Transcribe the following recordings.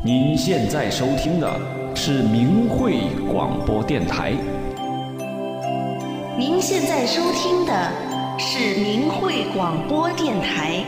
您现在收听的是明慧广播电台。 您现在收听的是明慧广播电台。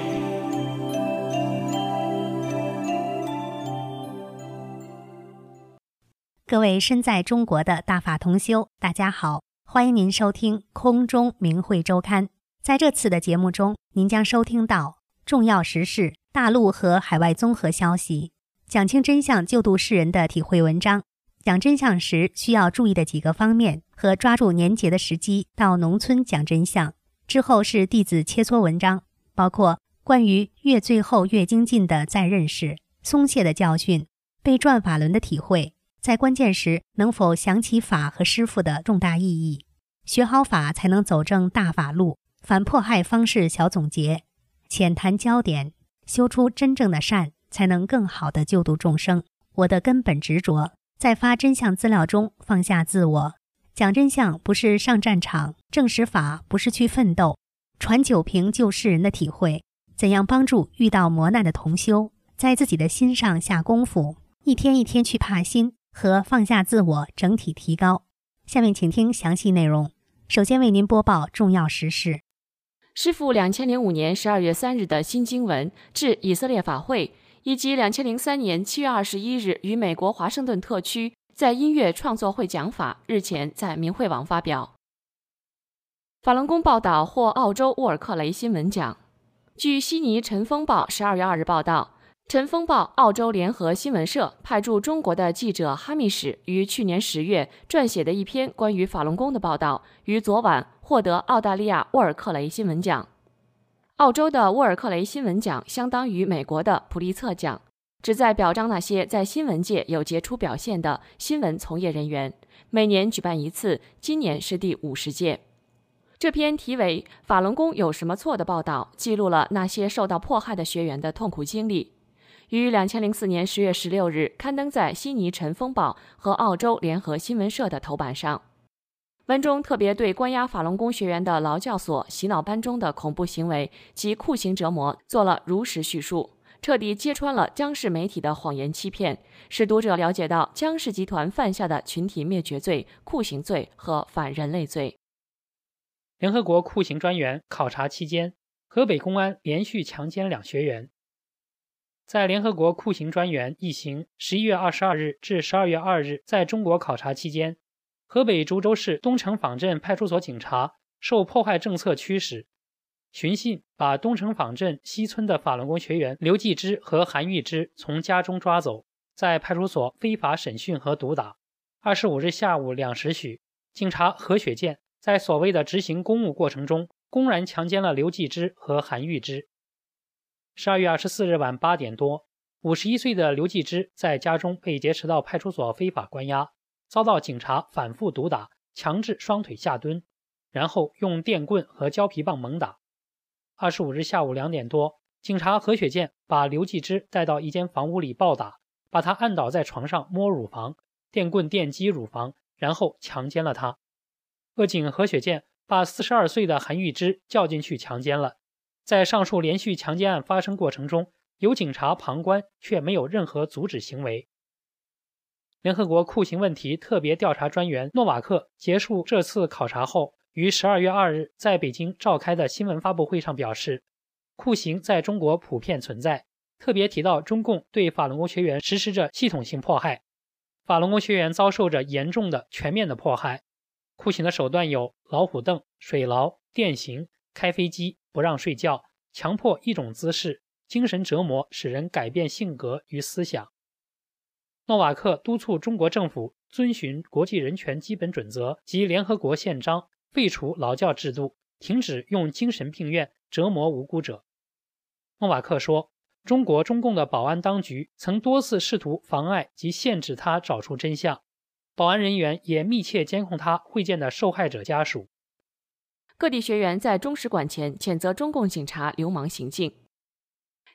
各位身在中国的大法同修，大家好，欢迎您收听空中明慧周刊。在这次的节目中，您将收听到重要时事、大陆和海外综合消息，讲清真相救度世人的体会文章，讲真相时需要注意的几个方面和抓住年节的时机到农村讲真相。之后是弟子切磋文章，包括关于越最后越精进的再认识、松懈的教训、被转法轮的体会，在关键时能否想起法和师父的重大意义，学好法才能走正大法路，反迫害方式小总结，浅谈焦点，修出真正的善，才能更好地救度众生。我的根本执着，在发真相资料中放下自我，讲真相不是上战场，证实法不是去奋斗，传酒瓶救世人的体会，怎样帮助遇到磨难的同修，在自己的心上下功夫，一天一天去帕心和放下自我，整体提高。下面请听详细内容。首先为您播报重要时事。 师父2005年12月3日的新经文致以色列法会，以及2003年7月21日于美国华盛顿特区在音乐创作会讲法，日前在明慧网发表。法轮功报道获澳洲沃尔克雷新闻奖。据悉尼晨风报12月2日报道，晨风报澳洲联合新闻社派驻中国的记者哈密什于去年10月撰写的一篇关于法轮功的报道，于昨晚获得澳大利亚沃尔克雷新闻奖。澳洲的沃尔克雷新闻奖相当于美国的普利策奖，旨在表彰那些在新闻界有杰出表现的新闻从业人员，每年举办一次，今年是第50届。这篇题为《法轮功有什么错》的报道，记录了那些受到迫害的学员的痛苦经历，于2004年10月16日刊登在悉尼晨风报和澳洲联合新闻社的头版上。文中特别对关押法轮功学员的劳教所、洗脑班中的恐怖行为及酷刑折磨做了如实叙述，彻底揭穿了江氏媒体的谎言欺骗，使读者了解到江氏集团犯下的群体灭绝罪、酷刑罪和反人类罪。 联合国酷刑专员考察期间，河北公安连续强奸2学员。在联合国酷刑专员一行11月22日至12月2日在中国考察期间，河北株洲市东城坊镇派出所警察受迫害政策驱使，寻衅把东城坊镇西村的法轮功学员刘继之和韩玉之从家中抓走，在派出所非法审讯和毒打。25日下午2时许，警察何雪健在所谓的执行公务过程中，公然强奸了刘继之和韩玉之。12月24日晚8点多，51岁的刘继之在家中被劫持到派出所非法关押，遭到警察反复毒打，强制双腿下蹲，然后用电棍和胶皮棒猛打。25日下午2点多，警察何雪健把刘继之带到一间房屋里暴打，把他按倒在床上摸乳房，电棍电击乳房，然后强奸了他。恶警何雪健把42岁的韩玉之叫进去强奸了。在上述连续强奸案发生过程中，有警察旁观，却没有任何阻止行为。联合国酷刑问题特别调查专员诺瓦克结束这次考察后，于12月2日在北京召开的新闻发布会上表示，酷刑在中国普遍存在，特别提到中共对法轮功学员实施着系统性迫害，法轮功学员遭受着严重的全面的迫害。酷刑的手段有老虎凳、水牢、电刑、开飞机、不让睡觉、强迫一种姿势、精神折磨，使人改变性格与思想。诺瓦克督促中国政府遵循国际人权基本准则及联合国宪章，废除劳教制度，停止用精神病院折磨无辜者。诺瓦克说，中国中共的保安当局曾多次试图妨碍及限制他找出真相，保安人员也密切监控他会见的受害者家属。 各地学员在中使馆前谴责中共警察流氓行径。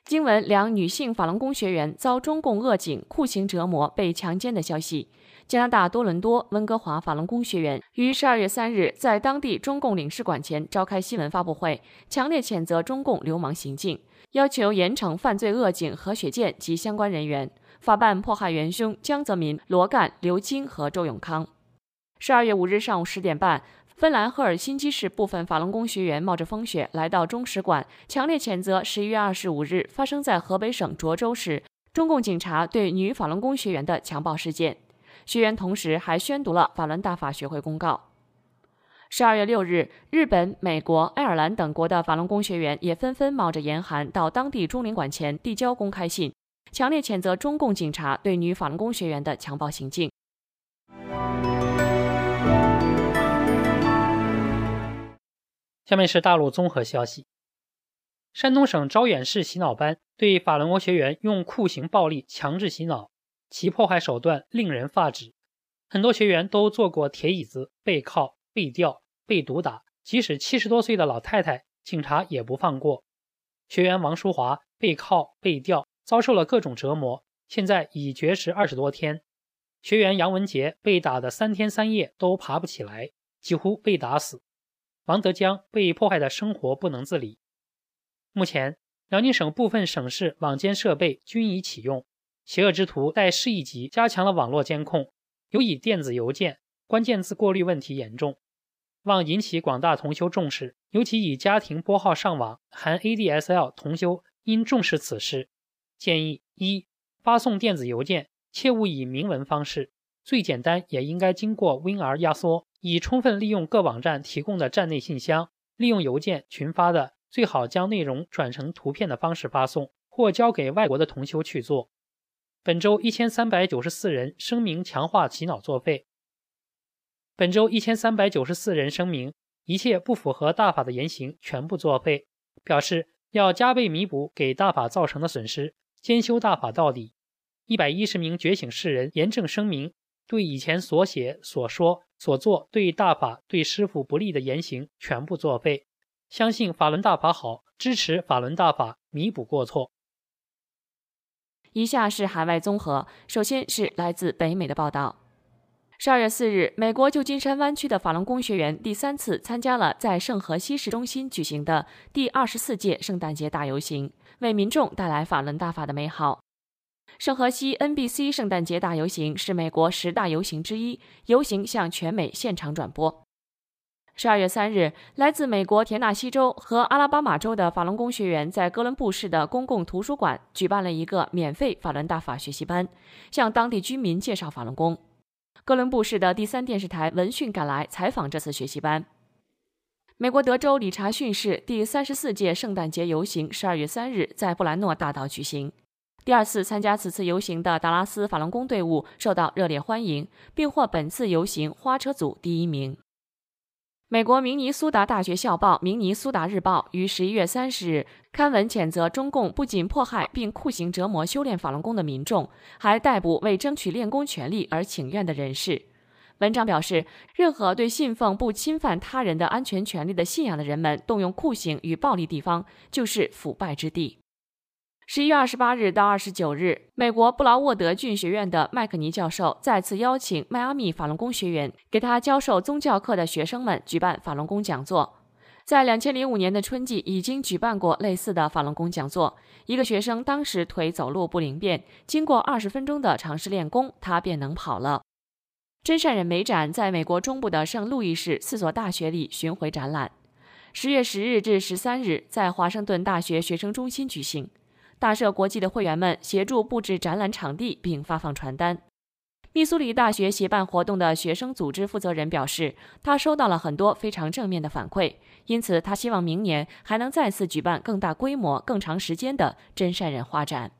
经文两女性法轮功学员遭中共恶警酷刑折磨、被强奸的消息。加拿大多伦多温哥华法轮功学员于12月3日在当地中共领事馆前召开新闻发布会，强烈谴责中共流氓行径，要求严惩犯罪恶警何雪健及相关人员，法办迫害元凶江泽民、罗干、刘晶和周永康。12月5日上午10点半，芬兰赫尔辛基市部分法轮功学员冒着风雪来到中使馆，强烈谴责11月25日发生在河北省涿州市中共警察对女法轮功学员的强暴事件。学员同时还宣读了法轮大法学会公告。12月6日，日本、美国、爱尔兰等国的法轮功学员也纷纷冒着严寒到当地中领馆前递交公开信，强烈谴责中共警察对女法轮功学员的强暴行径。 下面是大陆综合消息。山东省招远市洗脑班对法轮功学员用酷刑暴力强制洗脑，其迫害手段令人发指。很多学员都坐过铁椅子、被铐、被吊、被毒打，即使70多岁的老太太，警察也不放过。学员王淑华被铐、被吊，遭受了各种折磨，现在已绝食20多天。学员杨文杰被打的3天3夜都爬不起来，几乎被打死。王德江被迫害的生活不能自理。目前，辽宁省部分省市网监设备均已启用，邪恶之徒在市一级加强了网络监控，尤以电子邮件、关键字过滤问题严重，望引起广大同修重视，尤其以家庭拨号上网含 ADSL 同修应重视此事。建议1. 发送电子邮件切勿以明文方式，最简单也应该经过 WinR 压缩，以充分利用各网站提供的站内信箱，利用邮件群发的最好将内容转成图片的方式发送，或交给外国的同修去做。本周1394人声明强化洗脑作废。本周1394人声明，一切不符合大法的言行全部作废，表示要加倍弥补给大法造成的损失，兼修大法到底。110名觉醒世人严正声明，对以前所写、所说、所做对大法、对师父不利的言行全部作废，相信法轮大法好，支持法轮大法，弥补过错。 以下是海外综合，首先是来自北美的报道。12月4日，美国旧金山湾区的法轮功学员第3次参加了在圣荷西市中心举行的第24届圣诞节大游行，为民众带来法轮大法的美好。圣荷西 NBC 圣诞节大游行是美国10大游行之一，游行向全美现场转播。12月3日，来自美国田纳西州和阿拉巴马州的法轮功学员在哥伦布市的公共图书馆举办了一个免费法轮大法学习班，向当地居民介绍法轮功。哥伦布市的第3电视台闻讯赶来采访这次学习班。美国德州理查逊市第34届圣诞节游行12月3日在布兰诺大道举行。第2次参加此次游行的达拉斯法轮功队伍受到热烈欢迎，并获本次游行花车组第1名。美国明尼苏达大学校报《明尼苏达日报》于11月30日刊文谴责中共不仅迫害并酷刑折磨修炼法轮功的民众，还逮捕为争取练功权利而请愿的人士。文章表示，任何对信奉不侵犯他人的安全权利的信仰的人们动用酷刑与暴力地方，就是腐败之地。11月28日到29日，美国布劳沃德郡学院的麦克尼教授再次邀请迈阿密法轮功学员给他教授宗教课的学生们举办法轮功讲座。在2005年的春季已经举办过类似的法轮功讲座，一个学生当时腿走路不灵便，经过20分钟的尝试练功，他便能跑了。真善忍美展在美国中部的圣路易市4所大学里巡回展览，10月10日至13日在华盛顿大学学生中心举行。大社国际的会员们协助布置展览场地并发放传单。密苏里大学协办活动的学生组织负责人表示，他收到了很多非常正面的反馈，因此他希望明年还能再次举办更大规模、更长时间的真善忍画展。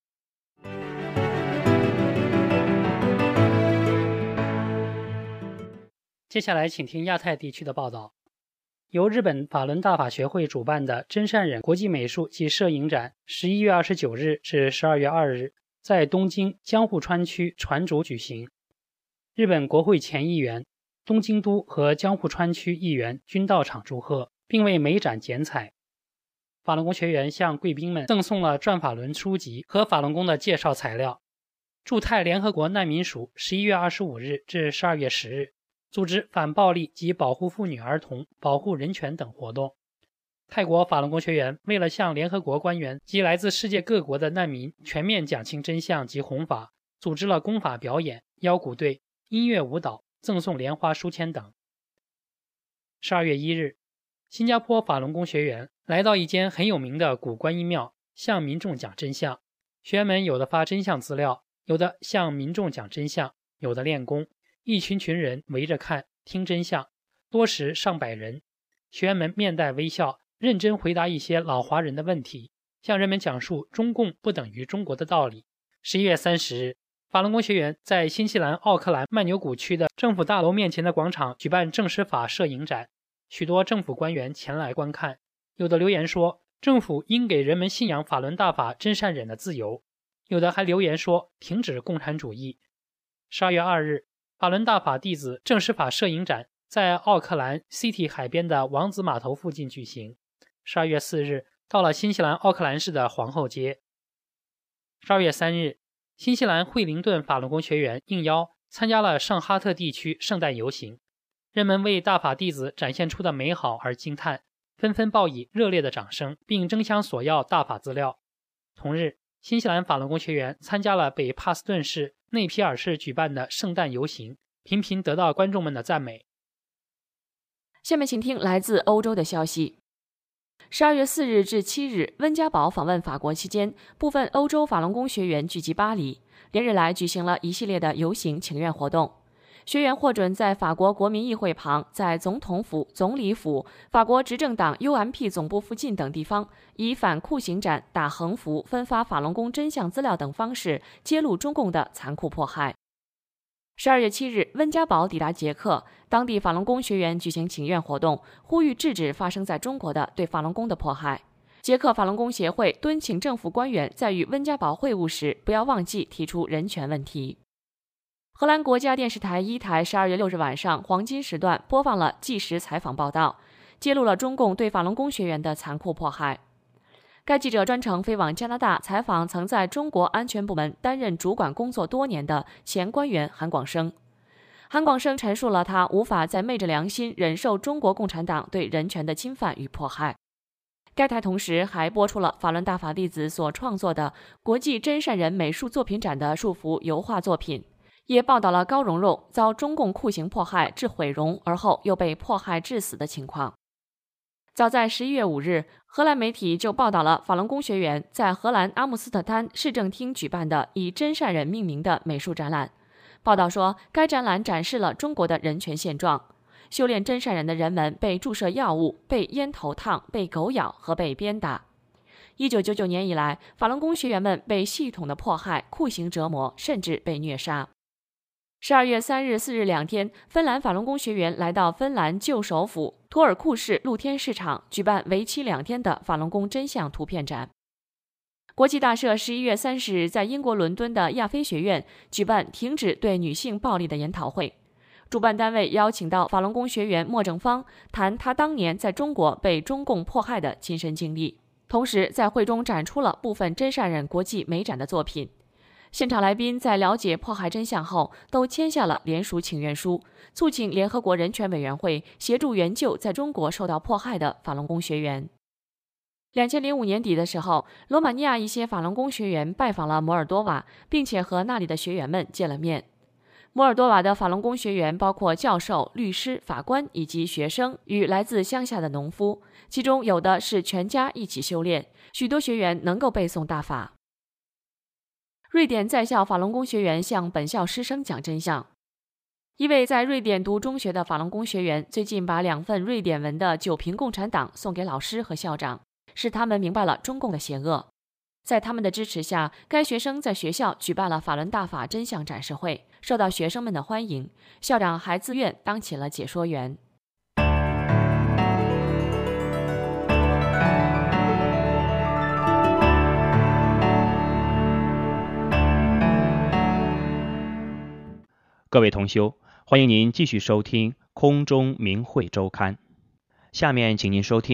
接下来请听亚太地区的报道。由日本法轮大法学会主办的真善忍国际美术及摄影展11月29日至12月2日在东京江户川区船竹举行。日本国会前议员、东京都和江户川区议员均到场祝贺，并为美展剪彩。 法轮功学员向贵宾们赠送了转法轮书籍和法轮功的介绍材料。驻泰联合国难民署11月25日至12月10日组织反暴力及保护妇女儿童、保护人权等活动。泰国法轮功学员为了向联合国官员及来自世界各国的难民全面讲清真相及弘法，组织了功法表演、腰鼓队、音乐舞蹈、赠送莲花书签等。12月1日，新加坡法轮功学员来到一间很有名的古观音庙，向民众讲真相。学员们有的发真相资料，有的向民众讲真相，有的练功，一群人围着看听真相，多时上百人。学员们面带微笑，认真回答一些老华人的问题，向人们讲述中共不等于中国的道理。11月30日，法轮功学员在新西兰奥克兰曼纽谷区的政府大楼面前的广场举办正师法摄影展，许多政府官员前来观看。有的留言说，政府应给人们信仰法轮大法真善忍的自由，有的还留言说停止共产主义。12月2日，法轮大法弟子正师法摄影展在奥克兰 City 海边的王子码头附近举行。12月4日，到了新西兰奥克兰市的皇后街。12月3日，新西兰惠灵顿法轮功学员应邀参加了圣哈特地区圣诞游行，人们为大法弟子展现出的美好而惊叹，纷纷报以热烈的掌声，并争相索要大法资料。同日，新西兰法轮功学员参加了北帕斯顿市内皮尔市举办的圣诞游行，频频得到观众们的赞美。 下面请听来自欧洲的消息。12月4日至7日，温家宝访问法国期间，部分欧洲法轮功学员聚集巴黎，连日来举行了一系列的游行请愿活动。学员获准在法国国民议会旁、在总统府、总理府、法国执政党 UMP 总部附近等地方，以反酷刑展、打横幅、分发法轮功真相资料等方式揭露中共的残酷迫害。12月7日，温家宝抵达捷克，当地法轮功学员举行请愿活动，呼吁制止发生在中国的对法轮功的迫害。捷克法轮功协会敦请政府官员在与温家宝会晤时不要忘记提出人权问题。荷兰国家电视台1台12月6日晚上黄金时段播放了纪实采访报道，揭露了中共对法轮功学员的残酷迫害。该记者专程飞往加拿大采访曾在中国安全部门担任主管工作多年的前官员韩广生。韩广生陈述了他无法再昧着良心忍受中国共产党对人权的侵犯与迫害。该台同时还播出了法轮大法弟子所创作的国际真善人美术作品展的数幅油画作品，也报道了高荣荣遭中共酷刑迫害致毁容而后又被迫害致死的情况。早在11月5日，荷兰媒体就报道了法轮功学员在荷兰阿姆斯特丹市政厅举办的以真善人命名的美术展览。报道说，该展览展示了中国的人权现状，修炼真善人的人们被注射药物、被烟头烫、被狗咬和被鞭打。1999年以来，法轮功学员们被系统的迫害、酷刑折磨，甚至被虐杀。12月3日、4日2天，芬兰法轮功学员来到芬兰旧首府托尔库市露天市场，举办为期2天的法轮功真相图片展。国际大社11月30日在英国伦敦的亚非学院举办停止对女性暴力的研讨会，主办单位邀请到法轮功学员莫正芳谈他当年在中国被中共迫害的亲身经历，同时在会中展出了部分真善忍国际美展的作品。现场来宾在了解迫害真相后，都签下了联署请愿书，促请联合国人权委员会协助援救在中国受到迫害的法轮功学员。2005年底的时候，罗马尼亚一些法轮功学员拜访了摩尔多瓦，并且和那里的学员们见了面。摩尔多瓦的法轮功学员包括教授、律师、法官以及学生与来自乡下的农夫，其中有的是全家一起修炼，许多学员能够背诵大法。瑞典在校法轮功学员向本校师生讲真相。一位在瑞典读中学的法轮功学员最近把2份瑞典文的《九评共产党》送给老师和校长，使他们明白了中共的邪恶。在他们的支持下，该学生在学校举办了法轮大法真相展示会，受到学生们的欢迎。校长还自愿当起了解说员。 各位同修，欢迎您继续收听空中明慧周刊。下面请您收听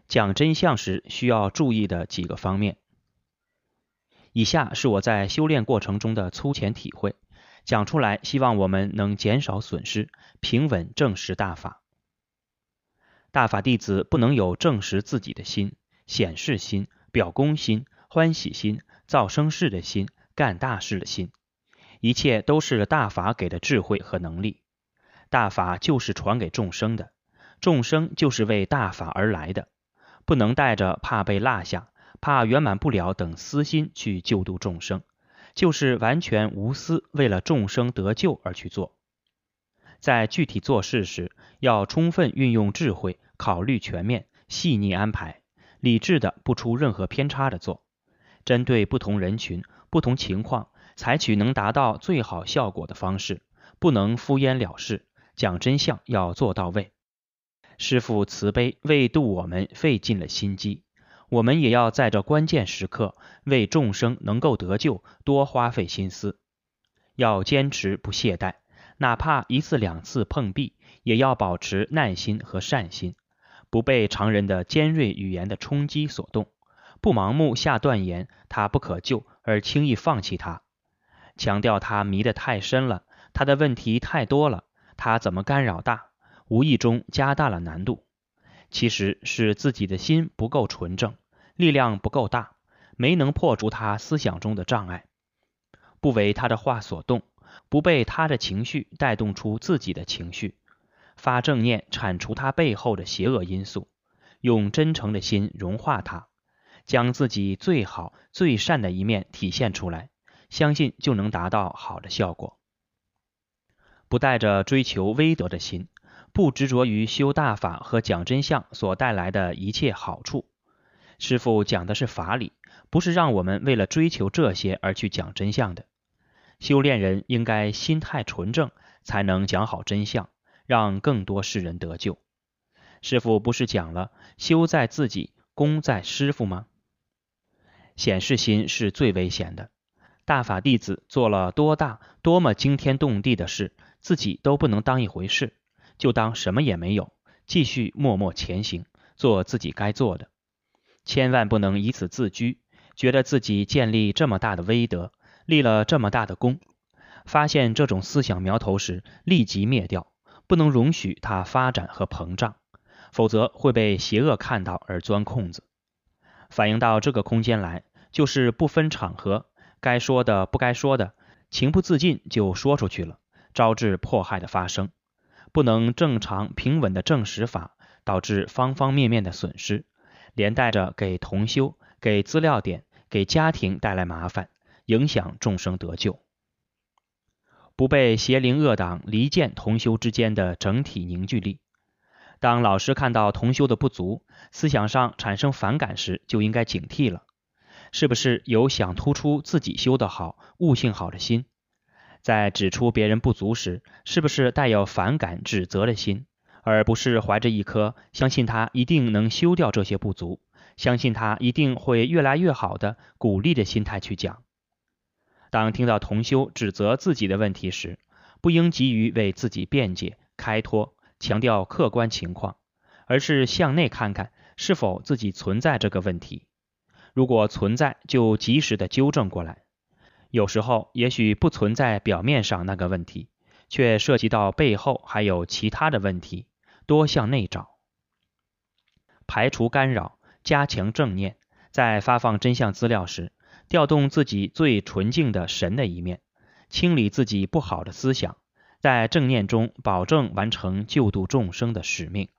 讲真相时需要注意的几个方面。以下是我在修炼过程中的粗浅体会，讲出来希望我们能减少损失，平稳证实大法。大法弟子不能有证实自己的心、显示心、表功心、欢喜心、造生事的心、干大事的心，一切都是大法给的智慧和能力。大法就是传给众生的，众生就是为大法而来的，不能带着怕被落下、怕圆满不了等私心去救度众生，就是完全无私，为了众生得救而去做。在具体做事时，要充分运用智慧，考虑全面，细腻安排，理智的不出任何偏差的做，针对不同人群、不同情况，采取能达到最好效果的方式，不能敷衍了事，讲真相要做到位。师父慈悲为度我们费尽了心机，我们也要在这关键时刻为众生能够得救多花费心思，要坚持不懈怠，哪怕一次两次碰壁，也要保持耐心和善心，不被常人的尖锐语言的冲击所动，不盲目下断言他不可救而轻易放弃他，强调他迷得太深了，他的问题太多了，他怎么干扰大，无意中加大了难度。其实是自己的心不够纯正，力量不够大，没能破除他思想中的障碍，不为他的话所动，不被他的情绪带动出自己的情绪，发正念铲除他背后的邪恶因素，用真诚的心融化他，将自己最好最善的一面体现出来，相信就能达到好的效果。不带着追求威德的心，不执着于修大法和讲真相所带来的一切好处。师父讲的是法理，不是让我们为了追求这些而去讲真相的。修炼人应该心态纯正，才能讲好真相，让更多世人得救。师父不是讲了修在自己，功在师父吗？显示心是最危险的。大法弟子做了多大多么惊天动地的事，自己都不能当一回事，就当什么也没有，继续默默前行，做自己该做的。千万不能以此自居，觉得自己建立这么大的威德，立了这么大的功，发现这种思想苗头时立即灭掉，不能容许它发展和膨胀，否则会被邪恶看到而钻空子。反映到这个空间来，就是不分场合，该说的不该说的，情不自禁就说出去了，招致迫害的发生。不能正常平稳的证实法，导致方方面面的损失，连带着给同修、给资料点、给家庭带来麻烦，影响众生得救。不被邪灵恶党离间同修之间的整体凝聚力。当老师看到同修的不足，思想上产生反感时，就应该警惕了。是不是有想突出自己修得好、悟性好的心？在指出别人不足时，是不是带有反感、指责的心，而不是怀着一颗相信他一定能修掉这些不足，相信他一定会越来越好的鼓励的心态去讲？当听到同修指责自己的问题时，不应急于为自己辩解、开脱，强调客观情况，而是向内看看是否自己存在这个问题。如果存在，就及时的纠正过来。有时候也许不存在表面上那个问题，却涉及到背后还有其他的问题，多向内找。排除干扰，加强正念，在发放真相资料时，调动自己最纯净的神的一面，清理自己不好的思想，在正念中保证完成救度众生的使命。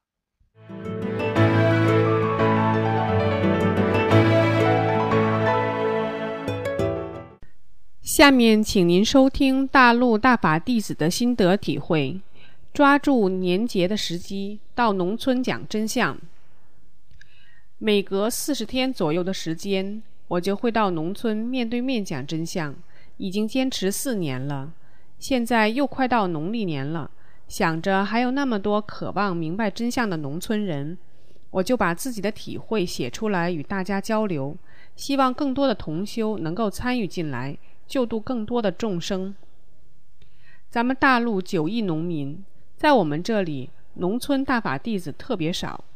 下面请您收听大陆大法弟子的心得体会，抓住年节的时机，到农村讲真相。每隔40天左右的时间，我就会到农村面对面讲真相，已经坚持4年了。现在又快到农历年了，想着还有那么多渴望明白真相的农村人，我就把自己的体会写出来与大家交流，希望更多的同修能够参与进来，救度更多的众生。咱们大陆9亿农民，在我们这里农村大法弟子特别少，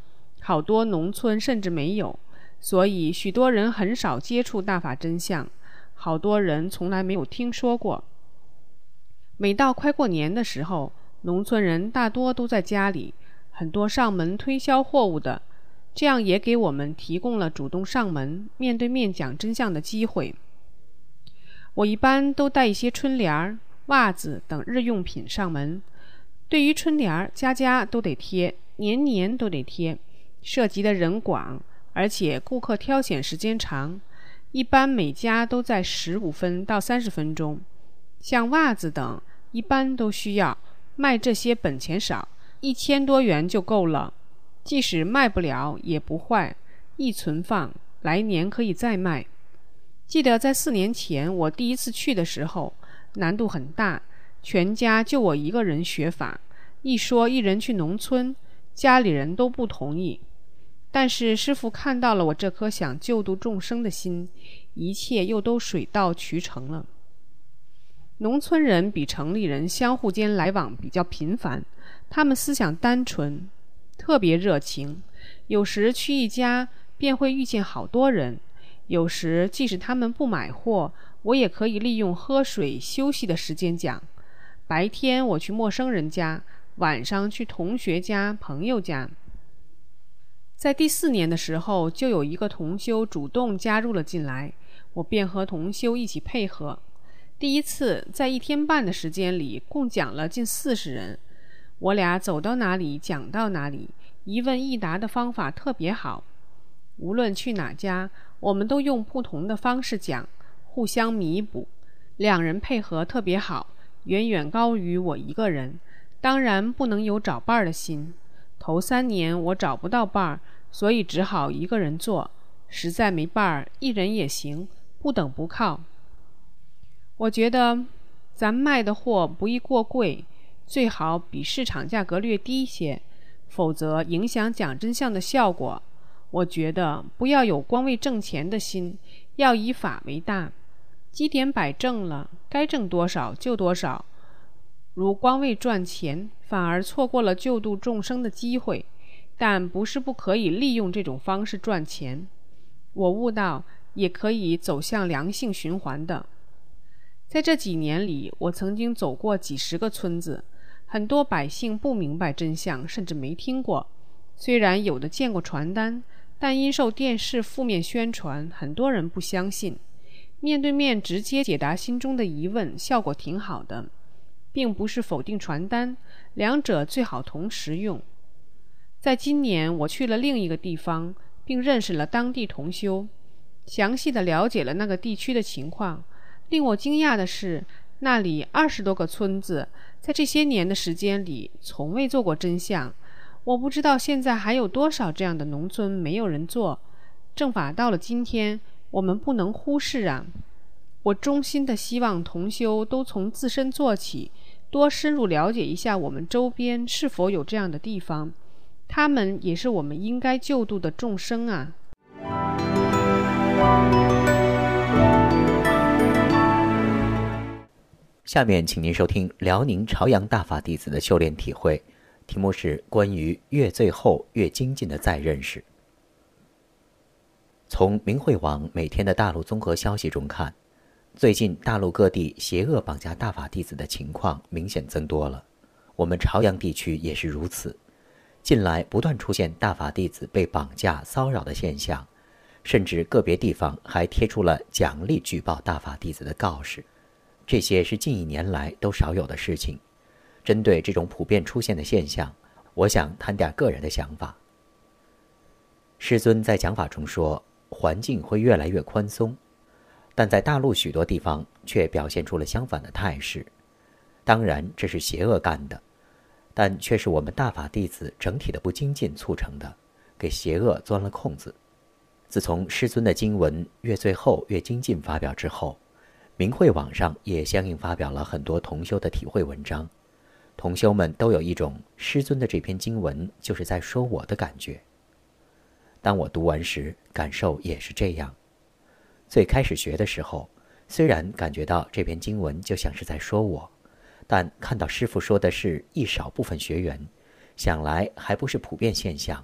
好多农村甚至没有，所以许多人很少接触大法真相，好多人从来没有听说过。每到快过年的时候，农村人大多都在家里，很多上门推销货物的，这样也给我们提供了主动上门面对面讲真相的机会。我一般都带一些春联、袜子等日用品上门。对于春联，家家都得贴，年年都得贴，涉及的人广，而且顾客挑选时间长，一般每家都在15分到30分钟。像袜子等一般都需要，卖这些本钱少，1000多元就够了，即使卖不了也不坏，一存放，来年可以再卖。记得在4年前我第一次去的时候，难度很大，全家就我一个人学法，一说一人去农村，家里人都不同意。但是师父看到了我这颗想救度众生的心，一切又都水到渠成了。农村人比城里人相互间来往比较频繁，他们思想单纯，特别热情，有时去一家便会遇见好多人，有时即使他们不买货，我也可以利用喝水休息的时间讲。白天我去陌生人家，晚上去同学家朋友家。在第4年的时候，就有一个同修主动加入了进来，我便和同修一起配合。第一次在1天半的时间里共讲了近40人，我俩走到哪里讲到哪里，一问一答的方法特别好。无论去哪家，我们都用不同的方式讲，互相弥补，2人配合特别好，远远高于我一个人，当然不能有找伴的心。头3年我找不到伴，所以只好一个人做，实在没伴，一人也行，不等不靠。我觉得咱卖的货不宜过贵，最好比市场价格略低些，否则影响讲真相的效果。我觉得不要有光为挣钱的心，要以法为大，基点摆正了，该挣多少就多少。如光为赚钱，反而错过了救度众生的机会，但不是不可以利用这种方式赚钱。我悟到也可以走向良性循环的。在这几年里，我曾经走过几10个村子，很多百姓不明白真相，甚至没听过。虽然有的见过传单，但因受电视负面宣传，很多人不相信。面对面直接解答心中的疑问，效果挺好的，并不是否定传单，两者最好同时用。在今年，我去了另一个地方，并认识了当地同修，详细地了解了那个地区的情况。令我惊讶的是，那里20多个村子在这些年的时间里从未做过真相。我不知道现在还有多少这样的农村没有人做。正法到了今天，我们不能忽视啊！我衷心的希望同修都从自身做起，多深入了解一下我们周边是否有这样的地方，他们也是我们应该救度的众生啊！ 下面请您收听辽宁朝阳大法弟子的修炼体会，题目是关于越最后越精进的再认识。从明慧网每天的大陆综合消息中看，最近大陆各地邪恶绑架大法弟子的情况明显增多了，我们朝阳地区也是如此。近来不断出现大法弟子被绑架骚扰的现象，甚至个别地方还贴出了奖励举报大法弟子的告示，这些是近1年来都少有的事情。针对这种普遍出现的现象，我想谈点个人的想法。师尊在讲法中说，环境会越来越宽松，但在大陆许多地方却表现出了相反的态势。当然这是邪恶干的，但却是我们大法弟子整体的不精进促成的，给邪恶钻了空子。自从师尊的经文越最后越精进发表之后，明慧网上也相应发表了很多同修的体会文章，同修们都有一种师尊的这篇经文就是在说我的感觉。当我读完时，感受也是这样。最开始学的时候，虽然感觉到这篇经文就像是在说我，但看到师父说的是一少部分学员，想来还不是普遍现象，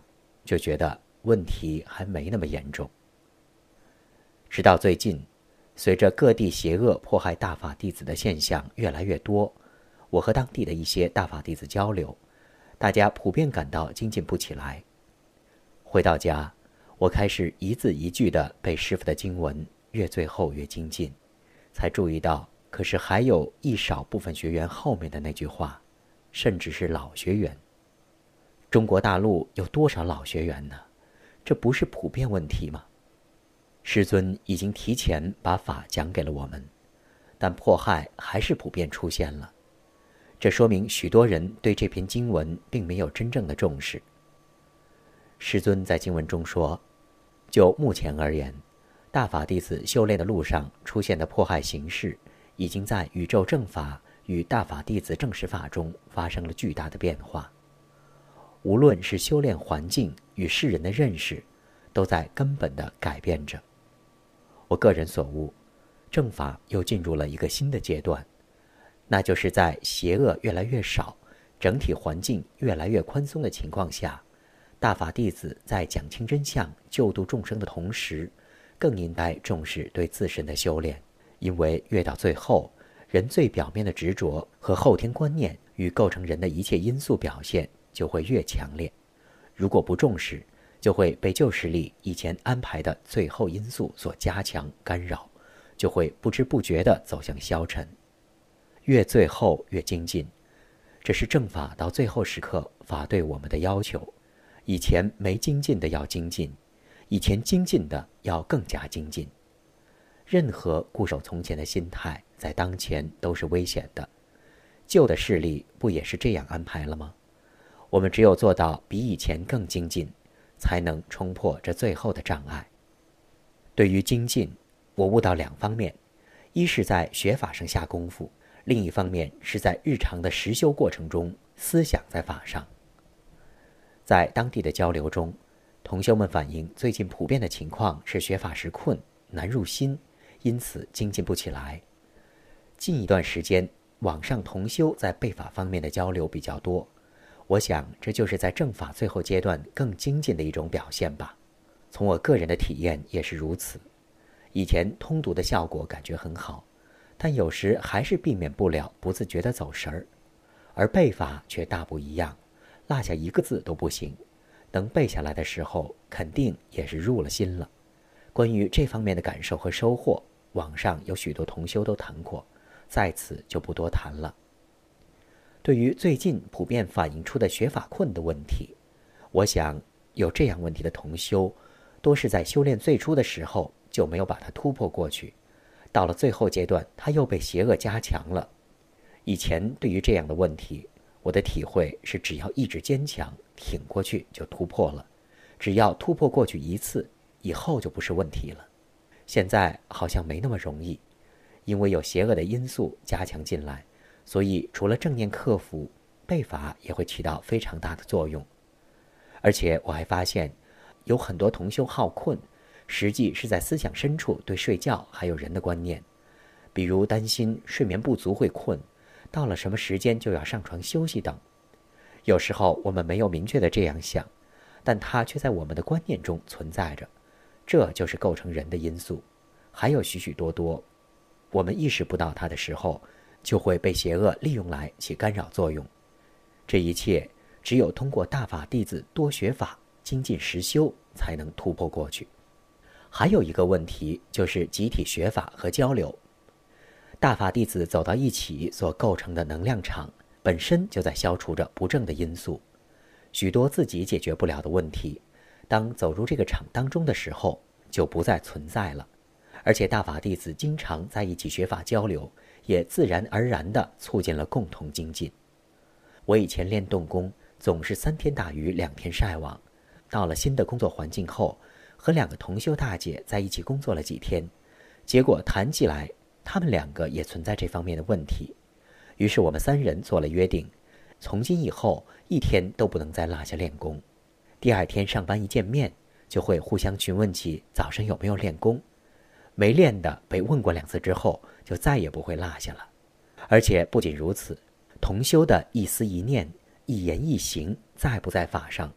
就觉得问题还没那么严重。直到最近，随着各地邪恶迫害大法弟子的现象越来越多，我和当地的一些大法弟子交流，大家普遍感到精进不起来。回到家，我开始一字一句地背师父的经文，越最后越精进，才注意到，可是还有一少部分学员后面的那句话，甚至是老学员。中国大陆有多少老学员呢？这不是普遍问题吗？师尊已经提前把法讲给了我们，但迫害还是普遍出现了。这说明许多人对这篇经文并没有真正的重视。师尊在经文中说，就目前而言，大法弟子修炼的路上出现的迫害形式，已经在宇宙正法与大法弟子正实法中发生了巨大的变化。无论是修炼环境与世人的认识，都在根本地改变着。我个人所悟，正法又进入了一个新的阶段，那就是在邪恶越来越少，整体环境越来越宽松的情况下，大法弟子在讲清真相、救度众生的同时，更应该重视对自身的修炼。因为越到最后，人最表面的执着和后天观念与构成人的一切因素表现就会越强烈。如果不重视，就会被旧势力以前安排的最后因素所加强干扰，就会不知不觉地走向消沉。越最后越精进，这是正法到最后时刻法对我们的要求。以前没精进的要精进，以前精进的要更加精进。任何固守从前的心态，在当前都是危险的。旧的势力不也是这样安排了吗？我们只有做到比以前更精进，才能冲破这最后的障碍。对于精进，我悟到两方面，一是在学法上下功夫，另一方面是在日常的实修过程中，思想在法上。在当地的交流中，同修们反映最近普遍的情况是学法时困，难入心，因此精进不起来。近一段时间，网上同修在背法方面的交流比较多，我想这就是在正法最后阶段更精进的一种表现吧。从我个人的体验也是如此。以前通读的效果感觉很好，但有时还是避免不了不自觉地走神儿。而背法却大不一样，落下一个字都不行。等背下来的时候，肯定也是入了心了。关于这方面的感受和收获，网上有许多同修都谈过，在此就不多谈了。对于最近普遍反映出的学法困的问题，我想有这样问题的同修，多是在修炼最初的时候就没有把它突破过去，到了最后阶段，他又被邪恶加强了。以前对于这样的问题，我的体会是只要意志坚强，挺过去就突破了。只要突破过去一次，以后就不是问题了。现在好像没那么容易，因为有邪恶的因素加强进来，所以除了正念克服，背法也会起到非常大的作用。而且我还发现，有很多同修好困，实际是在思想深处对睡觉还有人的观念，比如担心睡眠不足会困，到了什么时间就要上床休息等。有时候我们没有明确的这样想，但它却在我们的观念中存在着，这就是构成人的因素。还有许许多多，我们意识不到它的时候，就会被邪恶利用来起干扰作用。这一切只有通过大法弟子多学法，精进实修，才能突破过去。还有一个问题，就是集体学法和交流。大法弟子走到一起所构成的能量场，本身就在消除着不正的因素。许多自己解决不了的问题，当走入这个场当中的时候，就不再存在了。而且大法弟子经常在一起学法交流，也自然而然地促进了共同精进。我以前练动功，总是3天打鱼2天晒网。到了新的工作环境后，和2个同修大姐在一起工作了几天，结果谈起来，他们2个也存在这方面的问题。于是我们3人做了约定，从今以后1天都不能再落下练功。第2天上班一见面，就会互相询问起早上有没有练功。没练的被问过2次之后，就再也不会落下了。而且不仅如此，同修的一思一念、一言一行，在不在法上，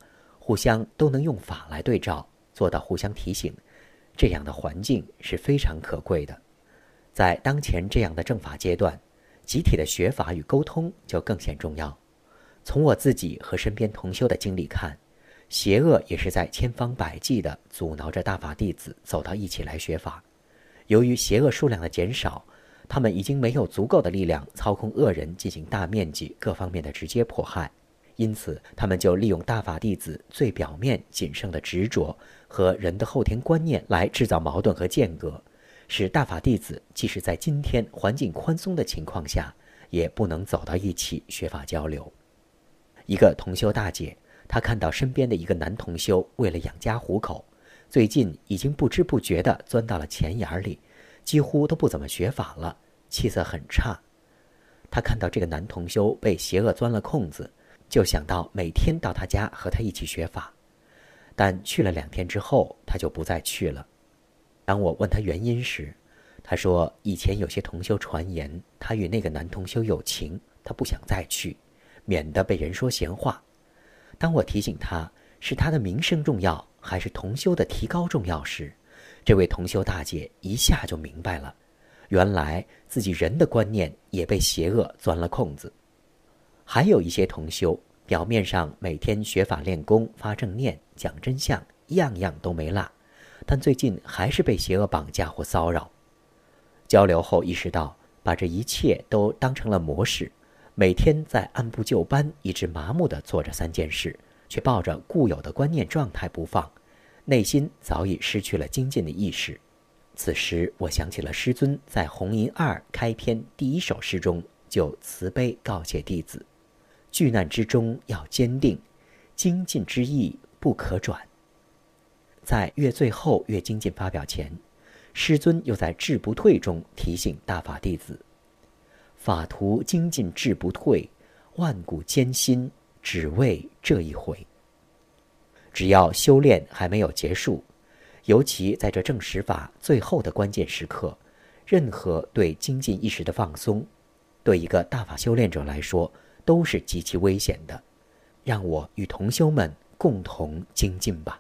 互相都能用法来对照，做到互相提醒，这样的环境是非常可贵的。在当前这样的政法阶段，集体的学法与沟通就更显重要。从我自己和身边同修的经历看，邪恶也是在千方百计地阻挠着大法弟子走到一起来学法。由于邪恶数量的减少，他们已经没有足够的力量操控恶人进行大面积各方面的直接迫害，因此他们就利用大法弟子最表面仅剩的执着和人的后天观念来制造矛盾和间隔，使大法弟子即使在今天环境宽松的情况下，也不能走到一起学法交流。一个同修大姐，她看到身边的一个男同修为了养家糊口，最近已经不知不觉地钻到了钱眼里，几乎都不怎么学法了，气色很差。她看到这个男同修被邪恶钻了空子，就想到每天到他家和他一起学法，但去了2天之后，他就不再去了。当我问他原因时，他说以前有些同修传言他与那个男同修有情，他不想再去，免得被人说闲话。当我提醒他是他的名声重要还是同修的提高重要时，这位同修大姐一下就明白了，原来自己人的观念也被邪恶钻了空子。还有一些同修表面上每天学法练功发正念讲真相，样样都没落，但最近还是被邪恶绑架或骚扰。交流后意识到，把这一切都当成了模式，每天在按部就班一直麻木地做着3件事，却抱着固有的观念状态不放，内心早已失去了精进的意识。此时我想起了师尊在红银2开篇第1首诗中就慈悲告诫弟子，巨难之中要坚定，精进之意不可转。在月最后月精进发表前，师尊又在志不退中提醒大法弟子，法途精进志不退，万古艰辛只为这一回。只要修炼还没有结束，尤其在这正实法最后的关键时刻，任何对精进意识的放松，对一个大法修炼者来说都是极其危险的。让我与同修们共同精进吧。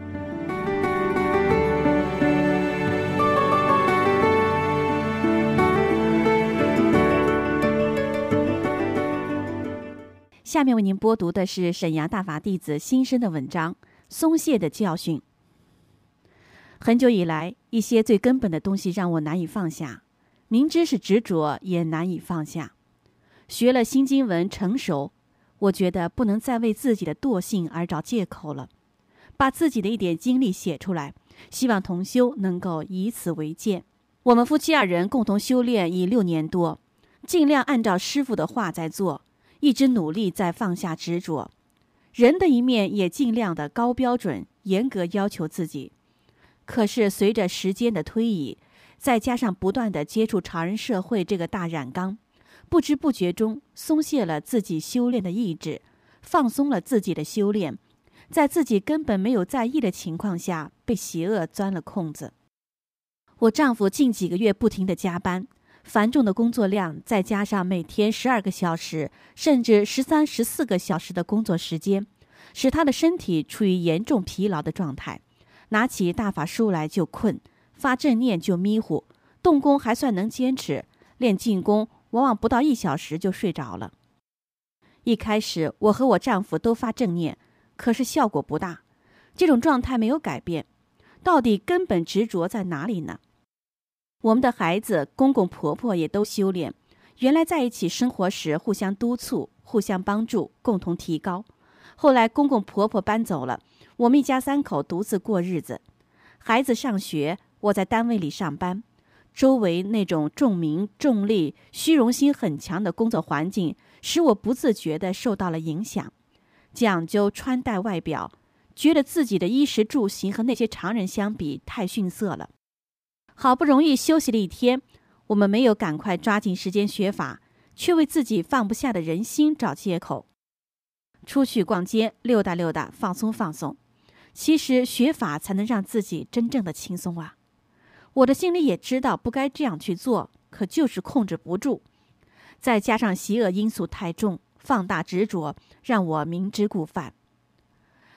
下面为您播读的是沈阳大法弟子新生的文章《松懈的教训》。很久以来，一些最根本的东西让我难以放下，明知是执着也难以放下。学了新经文成熟，我觉得不能再为自己的惰性而找借口了，把自己的一点经历写出来，希望同修能够以此为鉴。我们夫妻2人共同修炼已6年多，尽量按照师父的话在做，一直努力在放下执着，人的一面也尽量的高标准严格要求自己。可是随着时间的推移，再加上不断的接触常人社会这个大染缸，不知不觉中松懈了自己修炼的意志，放松了自己的修炼，在自己根本没有在意的情况下被邪恶钻了空子。我丈夫近几个月不停地加班，繁重的工作量再加上每天12个小时甚至13、14个小时的工作时间，使他的身体处于严重疲劳的状态，拿起大法书来就困，发正念就迷糊，动功还算能坚持，练静功往往不到1小时就睡着了。一开始我和我丈夫都发正念，可是效果不大，这种状态没有改变，到底根本执着在哪里呢？我们的孩子、公公婆婆也都修炼，原来在一起生活时互相督促、互相帮助，共同提高。后来公公婆婆搬走了，我们一家3口独自过日子。孩子上学，我在单位里上班，周围那种重名重利、虚荣心很强的工作环境，使我不自觉地受到了影响。讲究穿戴外表，觉得自己的衣食住行和那些常人相比太逊色了。好不容易休息了1天，我们没有赶快抓紧时间学法，却为自己放不下的人心找借口。出去逛街，溜达溜达，放松放松。其实学法才能让自己真正的轻松啊！我的心里也知道不该这样去做，可就是控制不住。再加上邪恶因素太重，放大执着，让我明知故犯。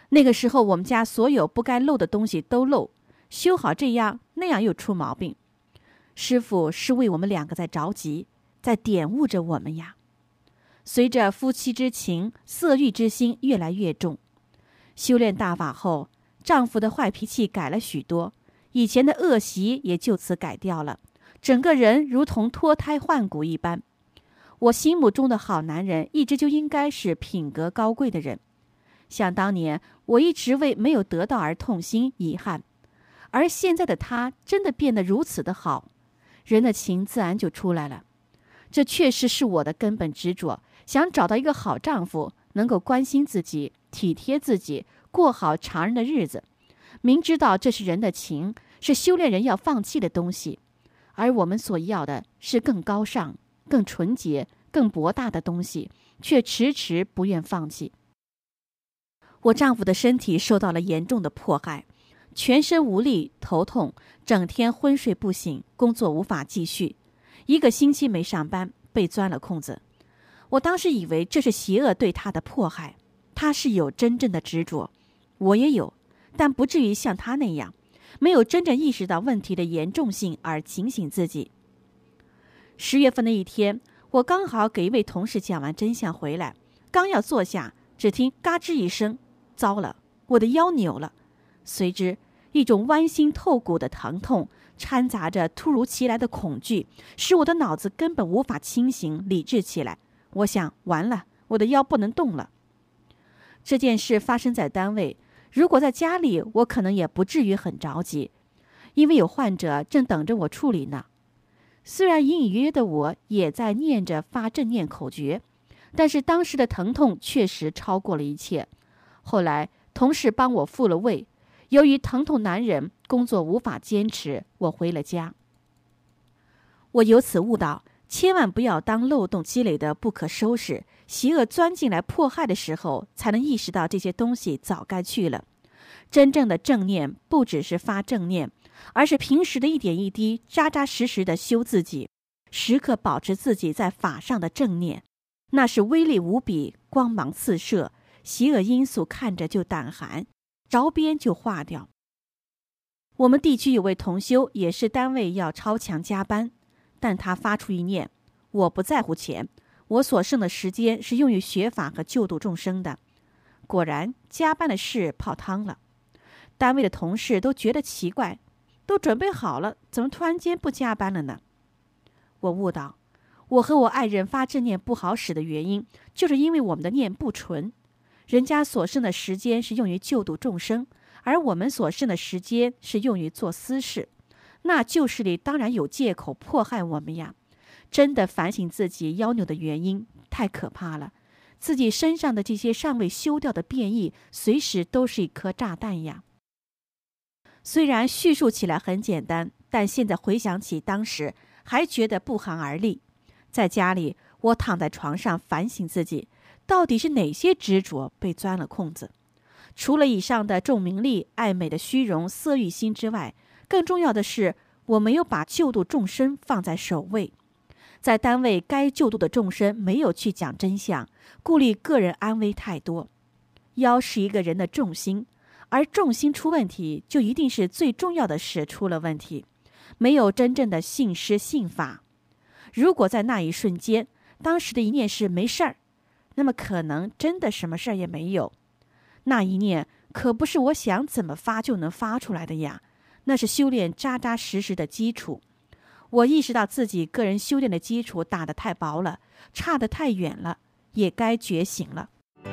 那个时候我们家所有不该漏的东西都漏，修好这样那样又出毛病。师父是为我们两个在着急，在点悟着我们呀。随着夫妻之情，色欲之心越来越重。修炼大法后，丈夫的坏脾气改了许多，以前的恶习也就此改掉了，整个人如同脱胎换骨一般。我心目中的好男人一直就应该是品格高贵的人。想当年我一直为没有得到而痛心遗憾，而现在的他真的变得如此的好，人的情自然就出来了。这确实是我的根本执着，想找到一个好丈夫，能够关心自己，体贴自己，过好常人的日子。明知道这是人的情，是修炼人要放弃的东西，而我们所要的是更高尚、更纯洁、更博大的东西，却迟迟不愿放弃。我丈夫的身体受到了严重的迫害，全身无力、头痛，整天昏睡不醒，工作无法继续，1个星期没上班，被钻了空子。我当时以为这是邪恶对他的迫害，他是有真正的执着，我也有，但不至于像他那样，没有真正意识到问题的严重性而警醒自己。10月份的一天，我刚好给一位同事讲完真相回来，刚要坐下，只听嘎吱一声，糟了，我的腰扭了。随之一种剜心透骨的疼痛掺杂着突如其来的恐惧，使我的脑子根本无法清醒理智起来。我想，完了，我的腰不能动了。这件事发生在单位，如果在家里，我可能也不至于很着急，因为有患者正等着我处理呢。虽然隐隐约约的我也在念着发正念口诀，但是当时的疼痛确实超过了一切。后来同事帮我复了位，由于疼痛难忍，工作无法坚持，我回了家。我由此悟到，千万不要当漏洞积累的不可收拾，邪恶钻进来迫害的时候，才能意识到这些东西早该去了。真正的正念不只是发正念，而是平时的一点一滴扎扎实实的修自己，时刻保持自己在法上的正念，那是威力无比，光芒四射，邪恶因素看着就胆寒，着边就化掉。我们地区有位同修也是单位要超强加班，但他发出一念，我不在乎钱，我所剩的时间是用于学法和救度众生的。果然加班的事泡汤了，单位的同事都觉得奇怪，都准备好了，怎么突然间不加班了呢？我悟到，我和我爱人发正念不好使的原因，就是因为我们的念不纯。人家所剩的时间是用于救度众生，而我们所剩的时间是用于做私事，那旧势力当然有借口迫害我们呀。真的反省自己腰扭的原因，太可怕了。自己身上的这些尚未修掉的变异，随时都是一颗炸弹呀。虽然叙述起来很简单，但现在回想起当时，还觉得不寒而栗。在家里，我躺在床上反省自己，到底是哪些执着被钻了空子。除了以上的重名利、爱美的虚荣、色欲心之外，更重要的是，我没有把救度众生放在首位。在单位该救度的众生没有去讲真相，顾虑个人安危太多。腰是一个人的重心，而重心出问题，就一定是最重要的事出了问题，没有真正的信师信法。如果在那一瞬间，当时的一念是没事儿，那么可能真的什么事儿也没有。那一念可不是我想怎么发就能发出来的呀，那是修炼扎扎实实的基础。我意识到自己个人修炼的基础打得太薄了，差得太远了，也该觉醒了。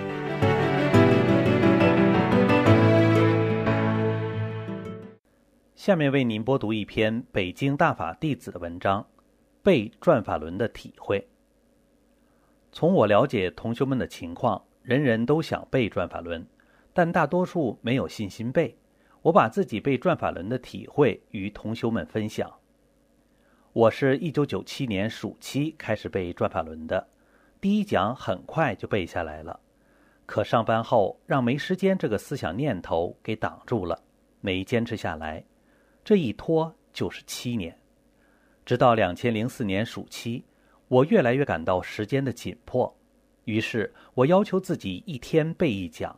下面为您播读一篇北京大法弟子的文章，背转法轮的体会。从我了解同学们的情况，人人都想背转法轮，但大多数没有信心背。我把自己背转法轮的体会与同学们分享。我是1997年暑期开始背转法轮的，第一讲很快就背下来了，可上班后让没时间这个思想念头给挡住了，没坚持下来，这一拖就是7年。直到2004年暑期，我越来越感到时间的紧迫，于是我要求自己一天背一讲，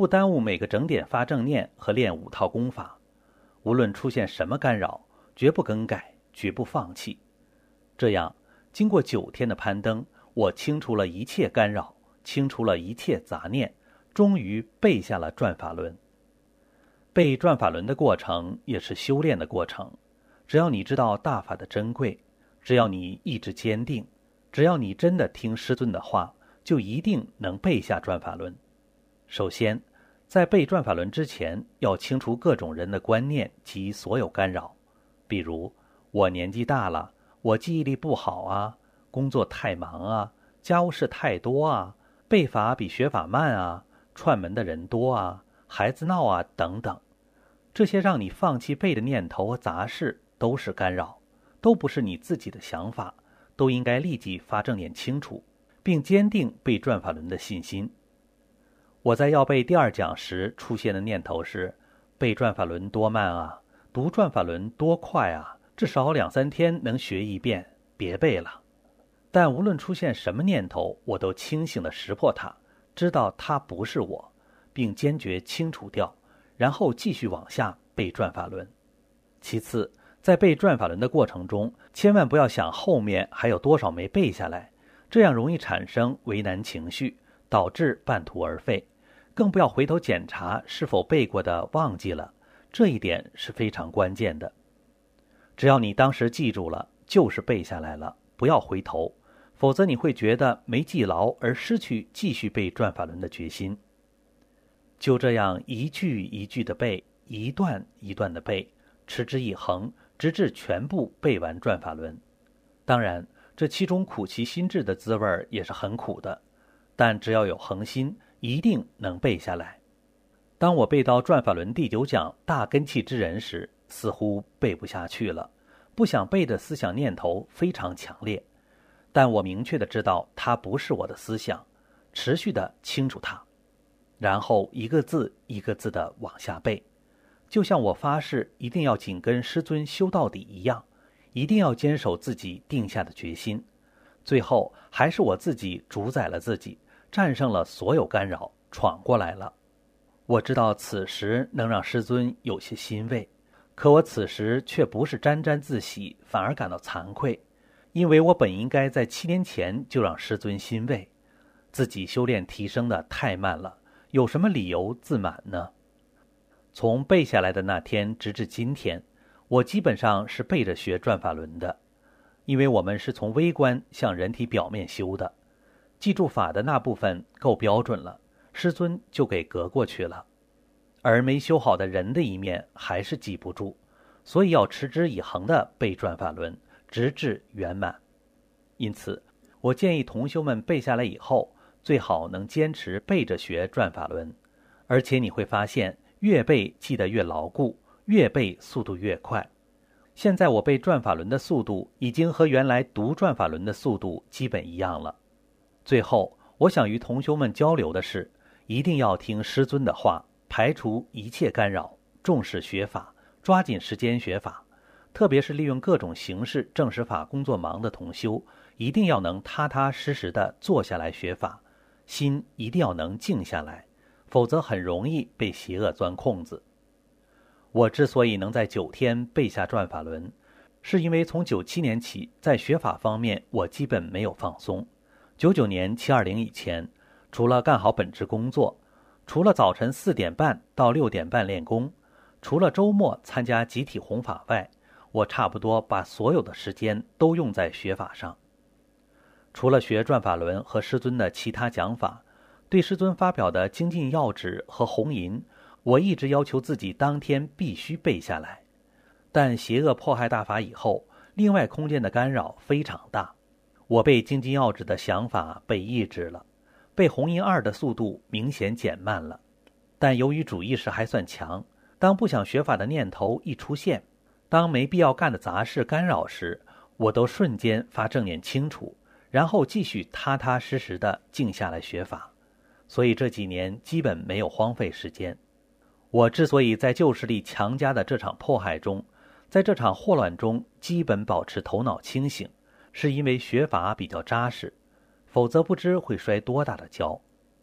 不耽误每个整点发正念和练5套功法。无论出现什么干扰，绝不更改，绝不放弃。这样，经过9天的攀登，我清除了一切干扰，清除了一切杂念，终于背下了转法轮。背转法轮的过程也是修炼的过程。只要你知道大法的珍贵，只要你意志坚定，只要你真的听师尊的话，就一定能背下转法轮。首先，在背转法轮之前，要清除各种人的观念及所有干扰，比如我年纪大了，我记忆力不好啊，工作太忙啊，家务事太多啊，背法比学法慢啊，串门的人多啊，孩子闹啊等等。这些让你放弃背的念头和杂事都是干扰，都不是你自己的想法，都应该立即发正念清除，并坚定背转法轮的信心。我在要背第2讲时出现的念头是，背转法轮多慢啊，读转法轮多快啊，至少2-3天能学一遍，别背了。但无论出现什么念头，我都清醒地识破它，知道它不是我，并坚决清除掉，然后继续往下背转法轮。其次，在背转法轮的过程中，千万不要想后面还有多少没背下来，这样容易产生为难情绪，导致半途而废。更不要回头检查是否背过的忘记了，这一点是非常关键的。只要你当时记住了，就是背下来了，不要回头，否则你会觉得没记牢而失去继续背转法轮的决心。就这样一句一句的背，一段一段的背，持之以恒，直至全部背完转法轮。当然，这其中苦其心志的滋味也是很苦的，但只要有恒心，一定能背下来。当我背到转法轮第9讲大根器之人时，似乎背不下去了，不想背的思想念头非常强烈，但我明确的知道它不是我的思想，持续的清楚它，然后一个字一个字的往下背，就像我发誓一定要紧跟师尊修到底一样，一定要坚守自己定下的决心。最后还是我自己主宰了自己，战胜了所有干扰，闯过来了。我知道此时能让师尊有些欣慰，可我此时却不是沾沾自喜，反而感到惭愧，因为我本应该在7年前就让师尊欣慰。自己修炼提升的太慢了，有什么理由自满呢？从背下来的那天直至今天，我基本上是背着学转法轮的，因为我们是从微观向人体表面修的，记住法的那部分够标准了，师尊就给隔过去了，而没修好的人的一面还是记不住，所以要持之以恒地背转法轮，直至圆满。因此，我建议同修们背下来以后，最好能坚持背着学转法轮，而且你会发现，越背记得越牢固，越背速度越快。现在我背转法轮的速度已经和原来读转法轮的速度基本一样了。最后，我想与同修们交流的是，一定要听师尊的话，排除一切干扰，重视学法，抓紧时间学法。特别是利用各种形式证实法工作忙的同修，一定要能踏踏实实地坐下来学法，心一定要能静下来，否则很容易被邪恶钻空子。我之所以能在9天背下转法轮，是因为从97年起，在学法方面我基本没有放松。99年720以前，除了干好本职工作，除了早晨4点半到6点半练功，除了周末参加集体弘法外，我差不多把所有的时间都用在学法上。除了学转法轮和师尊的其他讲法，对师尊发表的精进要旨和弘淫，我一直要求自己当天必须背下来。但邪恶迫害大法以后，另外空间的干扰非常大，我背精进要旨的想法被抑制了，背弘淫2的速度明显减慢了。但由于主意识还算强，当不想学法的念头一出现，当没必要干的杂事干扰时，我都瞬间发正念清楚，然后继续踏踏实实地静下来学法。所以这几年基本没有荒废时间。我之所以在旧势力强加的这场迫害中，在这场霍乱中基本保持头脑清醒，是因为学法比较扎实，否则不知会摔多大的跤。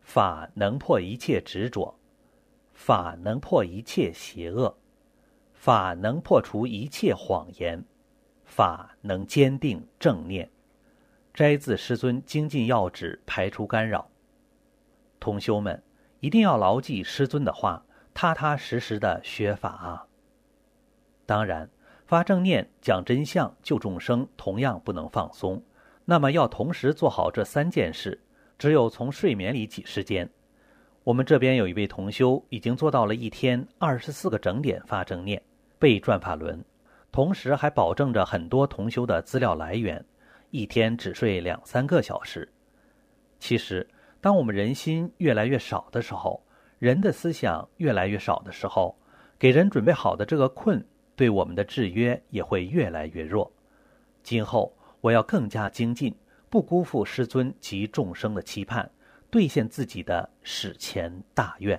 法能破一切执着，法能破一切邪恶，法能破除一切谎言，法能坚定正念。摘自师尊精进要旨，排除干扰。同修们一定要牢记师尊的话，踏踏实实的学法啊。当然，发正念、讲真相、救众生同样不能放松。那么要同时做好这3件事，只有从睡眠里挤时间。我们这边有一位同修已经做到了1天24个整点发正念，背转法轮，同时还保证着很多同修的资料来源，1天只睡2-3个小时。其实当我们人心越来越少的时候，人的思想越来越少的时候，给人准备好的这个困对我们的制约也会越来越弱。今后我要更加精进，不辜负师尊及众生的期盼，兑现自己的史前大愿。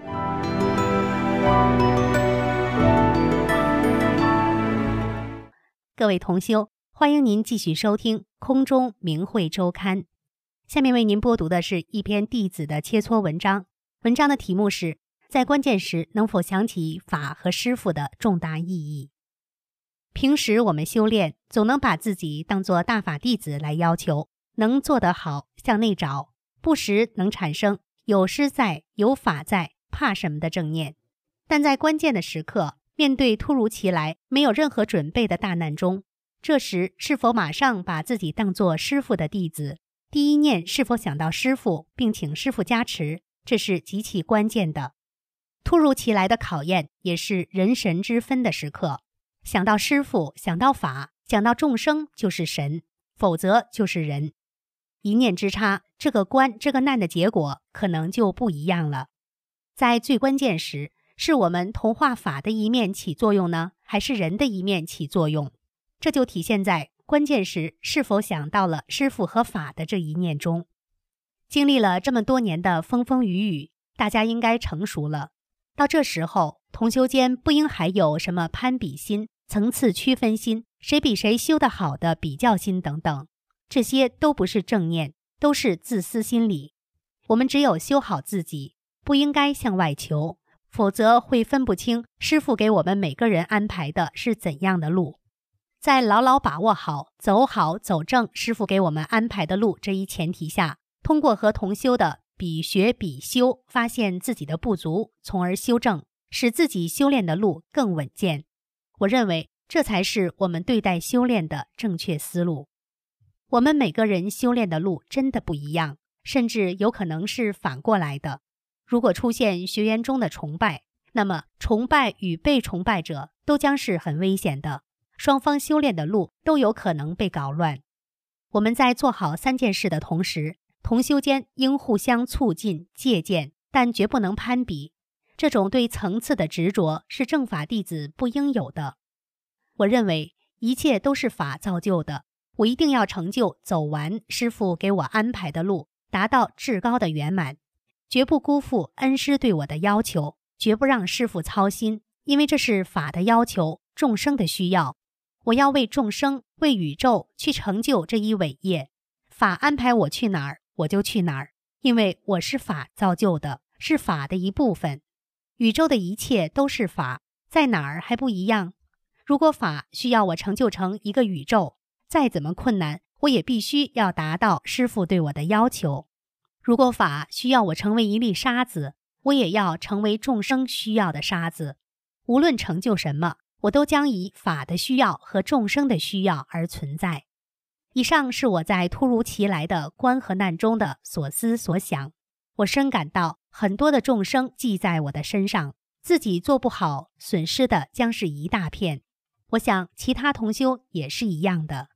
各位同修，欢迎您继续收听空中明慧周刊。下面为您播读的是一篇弟子的切磋文章，文章的题目是在关键时能否想起法和师父的重大意义。平时我们修炼总能把自己当作大法弟子来要求，能做得好向内找，不时能产生有师在有法在怕什么的正念。但在关键的时刻，面对突如其来没有任何准备的大难中，这时是否马上把自己当作师父的弟子，第一念是否想到师父并请师父加持，这是极其关键的。突如其来的考验也是人神之分的时刻，想到师父，想到法，想到众生就是神，否则就是人。一念之差，这个关这个难的结果可能就不一样了。在最关键时，是我们同化法的一面起作用呢，还是人的一面起作用？这就体现在关键时是否想到了师父和法的这一念中。经历了这么多年的风风雨雨，大家应该成熟了。到这时候，同修间不应还有什么攀比心、层次区分心、谁比谁修得好的比较心等等，这些都不是正念，都是自私心理。我们只有修好自己，不应该向外求，否则会分不清师父给我们每个人安排的是怎样的路。在牢牢把握好走正师父给我们安排的路这一前提下，通过和同修的比学比修，发现自己的不足，从而修正，使自己修炼的路更稳健。我认为这才是我们对待修炼的正确思路。我们每个人修炼的路真的不一样，甚至有可能是反过来的。如果出现学员中的崇拜，那么崇拜与被崇拜者都将是很危险的，双方修炼的路都有可能被搞乱。我们在做好3件事的同时，同修间应互相促进借鉴，但绝不能攀比。这种对层次的执着是正法弟子不应有的。我认为一切都是法造就的，我一定要成就走完师父给我安排的路，达到至高的圆满，绝不辜负恩师对我的要求，绝不让师父操心，因为这是法的要求，众生的需要。我要为众生、为宇宙去成就这一伟业。法安排我去哪儿，我就去哪儿，因为我是法造就的，是法的一部分。宇宙的一切都是法，在哪儿还不一样？如果法需要我成就成一个宇宙，再怎么困难，我也必须要达到师父对我的要求。如果法需要我成为一粒沙子，我也要成为众生需要的沙子。无论成就什么，我都将以法的需要和众生的需要而存在。以上是我在突如其来的关和难中的所思所想。我深感到很多的众生记在我的身上，自己做不好，损失的将是一大片。我想其他同修也是一样的。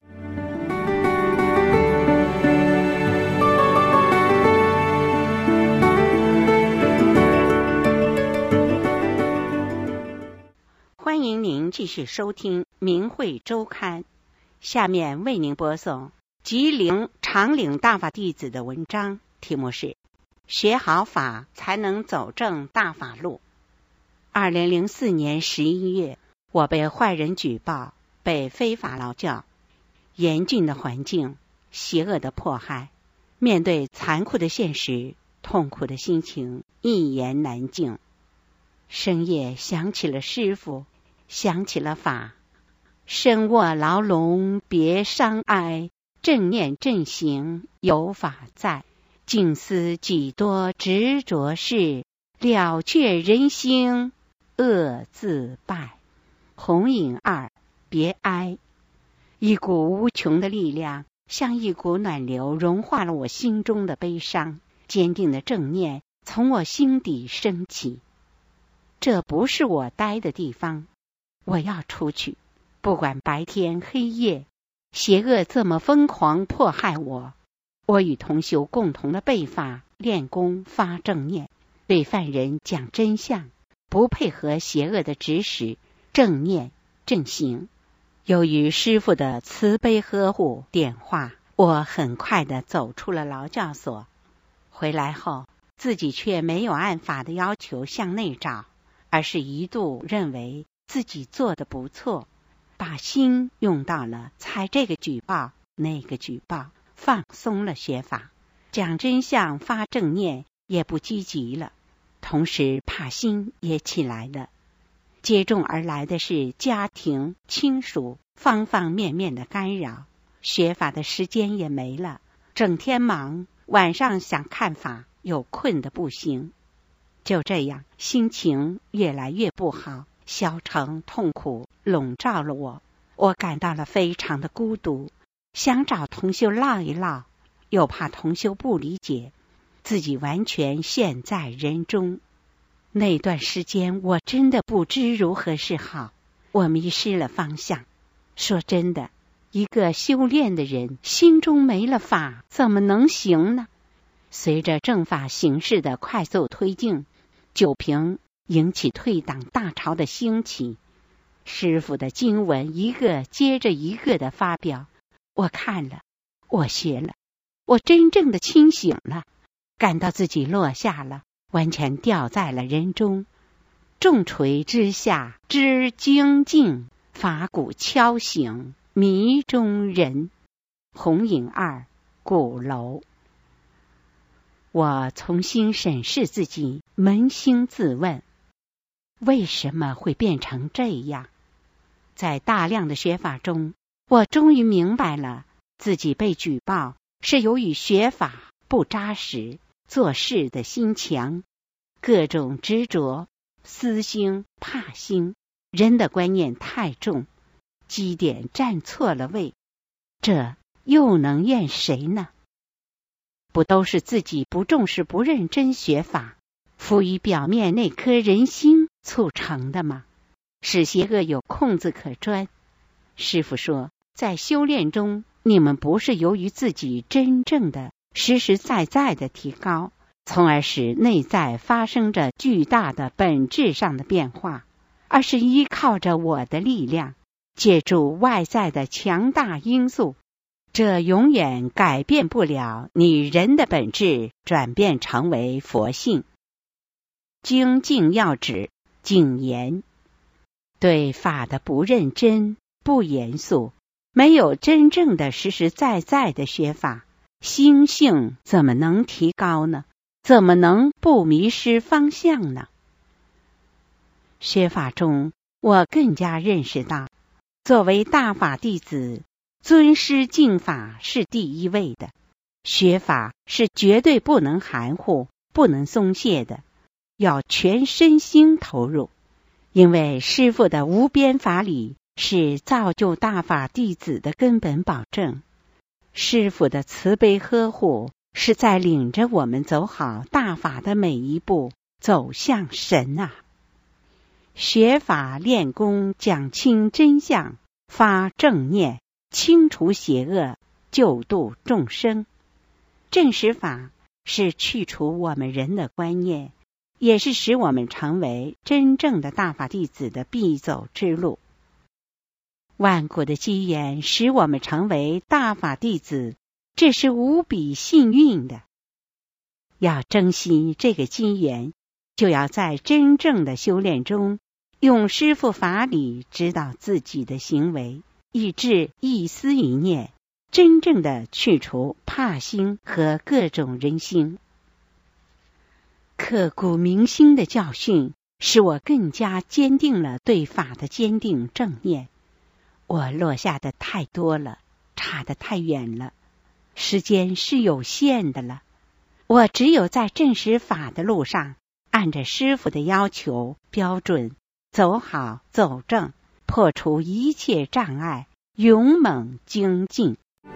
欢迎您继续收听明慧周刊，下面为您播送吉林长岭大法弟子的文章，题目是学好法才能走正大法路。2004年11月，我被坏人举报，被非法劳教，严峻的环境，邪恶的迫害，面对残酷的现实， 痛苦的心情一言难尽。深夜想起了师父，想起了法，身卧牢笼别伤哀，正念正行有法在，静思几多执着事，了却人心恶自败。红影二，别哀。一股无穷的力量像一股暖流融化了我心中的悲伤，坚定的正念从我心底升起。这不是我待的地方，我要出去，不管白天黑夜，邪恶这么疯狂迫害我。我与同修共同的背法练功发正念，对犯人讲真相，不配合邪恶的指使，正念正行。由于师父的慈悲呵护点化，我很快地走出了劳教所。回来后，自己却没有按法的要求向内找，而是一度认为自己做得不错，把心用到了采这个举报那个举报，放松了学法，讲真相发正念也不积极了，同时怕心也起来了。接踵而来的是家庭亲属方方面面的干扰，学法的时间也没了，整天忙，晚上想看法又困得不行。就这样，心情越来越不好，消沉痛苦笼罩了我。我感到了非常的孤独，想找同修唠一唠，又怕同修不理解，自己完全陷在人中。那段时间我真的不知如何是好，我迷失了方向。说真的，一个修炼的人心中没了法，怎么能行呢？随着正法形势的快速推进，九平引起退党大潮的兴起，师父的经文一个接着一个的发表，我看了，我学了，我真正的清醒了，感到自己落下了，完全掉在了人中。重锤之下知精进，法鼓敲醒迷中人。红影二，鼓楼。我重新审视自己，扪心自问，为什么会变成这样？在大量的学法中，我终于明白了，自己被举报是由于学法不扎实，做事的心强，各种执着、私心、怕心，人的观念太重，基点站错了位，这又能怨谁呢？不都是自己不重视、不认真学法，浮于表面那颗人心促成的吗？使邪恶有空子可钻。师父说，在修炼中，你们不是由于自己真正的实实在在的提高，从而使内在发生着巨大的本质上的变化，而是依靠着我的力量，借助外在的强大因素，这永远改变不了你人的本质转变成为佛性。精进要旨，谨言。对法的不认真、不严肃，没有真正的实实在在的学法，心性怎么能提高呢？怎么能不迷失方向呢？学法中，我更加认识到，作为大法弟子，尊师敬法是第一位的，学法是绝对不能含糊、不能松懈的，要全身心投入。因为师父的无边法理是造就大法弟子的根本保证，师父的慈悲呵护是在领着我们走好大法的每一步，走向神啊！学法练功，讲清真相，发正念，清除邪恶，救度众生。正实法是去除我们人的观念，也是使我们成为真正的大法弟子的必走之路。万古的机缘使我们成为大法弟子，这是无比幸运的。要珍惜这个机缘，就要在真正的修炼中，用师父法理指导自己的行为，以致一丝一念，真正的去除怕心和各种人心。 刻骨铭心的教训使我更加坚定了对法的坚定正念。我落下的太多了，差得太远了，时间是有限的了。我只有在证实法的路上，按着师父的要求标准走好走正，破除一切障碍，勇猛精进。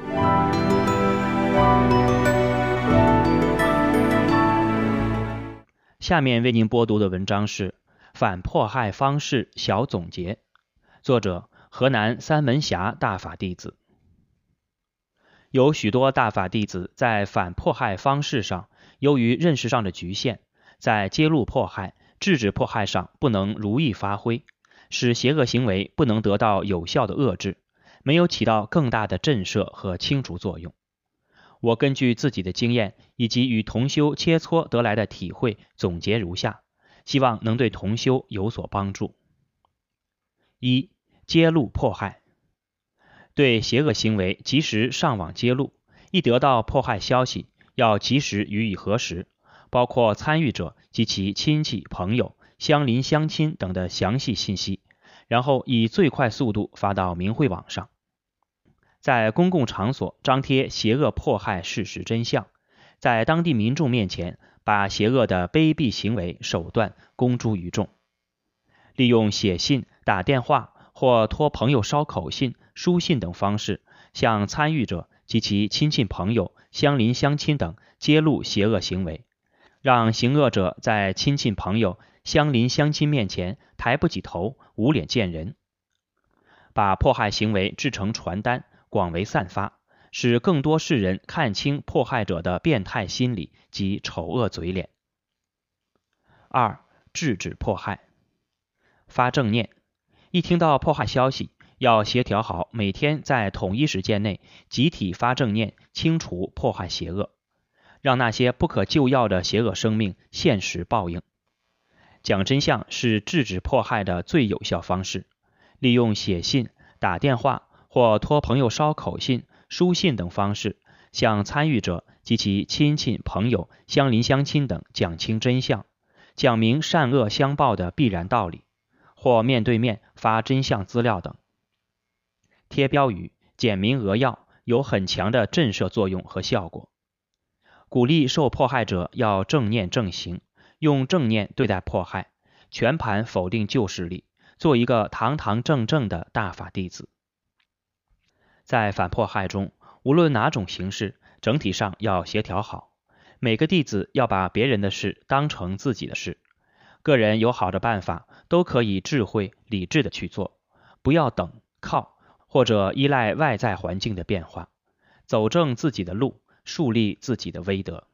下面为您播读的文章是《反迫害方式小总结》，作者河南三门峡大法弟子。有许多大法弟子在反迫害方式上，由于认识上的局限，在揭露迫害、制止迫害上不能如意发挥，使邪恶行为不能得到有效的遏制，没有起到更大的震慑和清除作用。我根据自己的经验以及与同修切磋得来的体会总结如下，希望能对同修有所帮助。一、揭露迫害。对邪恶行为及时上网揭露，一得到迫害消息，要及时予以核实，包括参与者及其亲戚、朋友、乡邻乡亲等的详细信息，然后以最快速度发到明慧网上。在公共场所张贴邪恶迫害事实真相，在当地民众面前把邪恶的卑鄙行为手段公诸于众。利用写信、打电话或托朋友捎口信、书信等方式，向参与者及其亲戚朋友、乡邻乡亲等揭露邪恶行为，让行恶者在亲戚朋友、乡邻乡亲面前抬不起头，无脸见人。把迫害行为制成传单，广为散发，使更多世人看清迫害者的变态心理及丑恶嘴脸。二、制止迫害。发正念。一听到迫害消息，要协调好每天在统一时间内集体发正念，清除迫害邪恶，让那些不可救药的邪恶生命现实报应。讲真相是制止迫害的最有效方式，利用写信、打电话或托朋友捎口信、书信等方式，向参与者及其亲戚、朋友、乡邻乡亲等讲清真相，讲明善恶相报的必然道理，或面对面发真相资料等。贴标语、简明扼要，有很强的震慑作用和效果。鼓励受迫害者要正念正行，用正念对待迫害，全盘否定旧势力，做一个堂堂正正的大法弟子。在反迫害中，无论哪种形式，整体上要协调好。每个弟子要把别人的事当成自己的事，个人有好的办法，都可以智慧理智的去做，不要等靠或者依赖外在环境的变化，走正自己的路，树立自己的威德。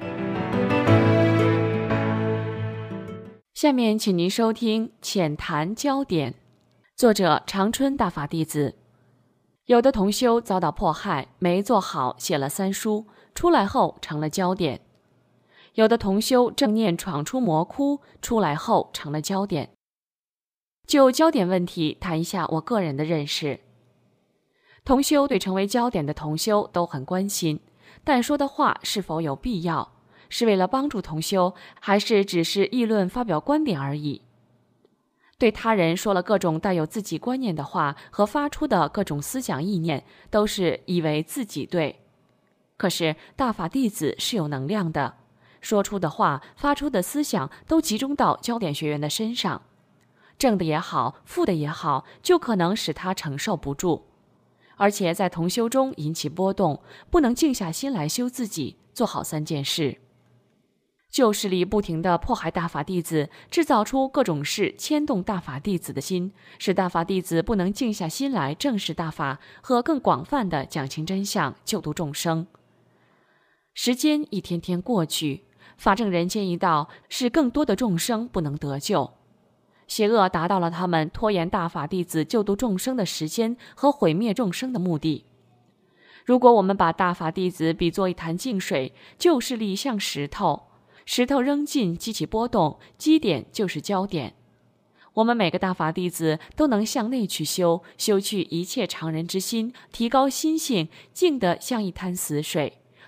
下面请您收听浅谈焦点，作者长春大法弟子。有的同修遭到迫害，没做好，写了3书，出来后成了焦点。有的同修正念闯出魔窟，出来后成了焦点。就焦点问题谈一下我个人的认识。同修对成为焦点的同修都很关心，但说的话是否有必要，是为了帮助同修，还是只是议论发表观点而已？对他人说了各种带有自己观念的话和发出的各种思想意念，都是以为自己对。可是大法弟子是有能量的，说出的话、发出的思想都集中到焦点学员的身上，正的也好，负的也好，就可能使他承受不住，而且在同修中引起波动，不能静下心来修自己，做好3件事。旧势力不停地迫害大法弟子，制造出各种事牵动大法弟子的心，使大法弟子不能静下心来正视大法和更广泛地讲清真相，救度众生。时间一天天过去，法正人间一道，使更多的众生不能得救。邪恶达到了他们拖延大法弟子救度众生的时间和毁灭众生的目的。如果我们把大法弟子比作一潭静水，旧势力像石头，石头扔进激起波动，基点就是焦点。我们每个大法弟子都能向内去修，修去一切常人之心，提高心性，静得像一滩死水，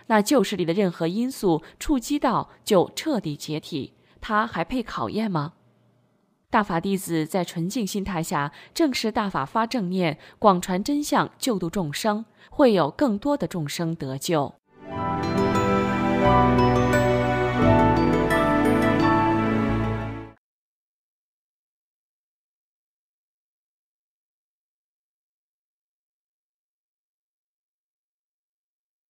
那旧势力的任何因素触及到就彻底解体，它还配考验吗？大法弟子在纯净心态下正视大法，发正念，广传真相，救度众生，会有更多的众生得救。